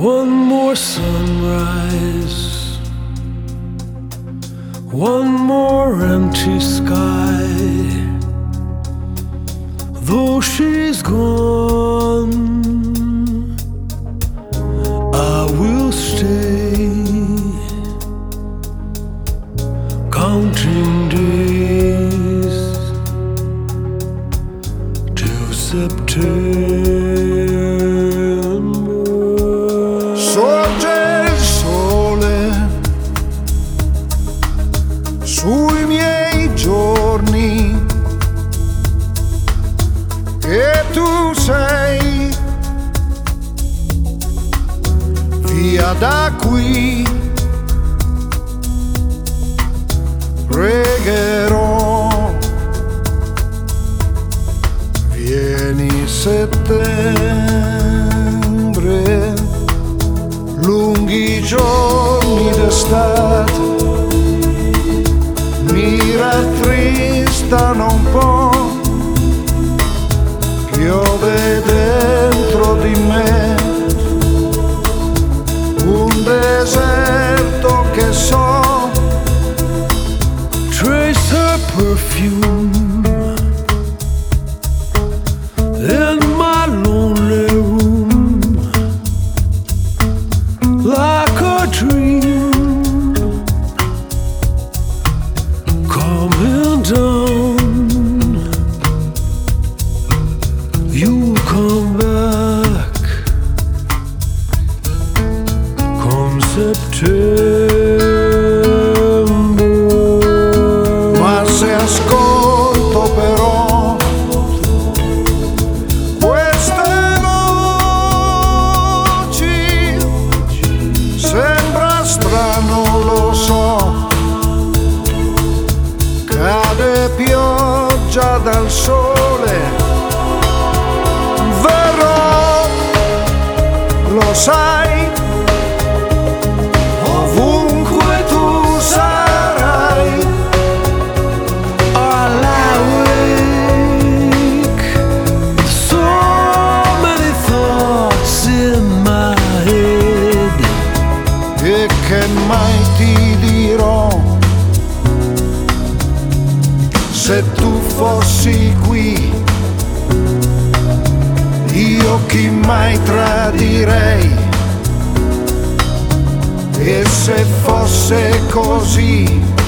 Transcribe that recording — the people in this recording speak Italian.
One more sunrise, one more empty sky. Though she's gone, I will stay, counting days till September. Sorge il sole sui miei giorni e tu sei via da qui. Pregherò, vieni settembre, lunghi giorni d'estate mi rattristano un po', piove dentro di me, un deserto che so. Trace her perfume in my lonely room, like a dream coming down. You'll come back come September. Se ascolto però queste voci, sembra strano, lo so, cade pioggia dal sole, verrò, lo sai, ovunque tu sarai. E che mai ti dirò, se tu fossi qui, io chi mai tradirei, e se fosse così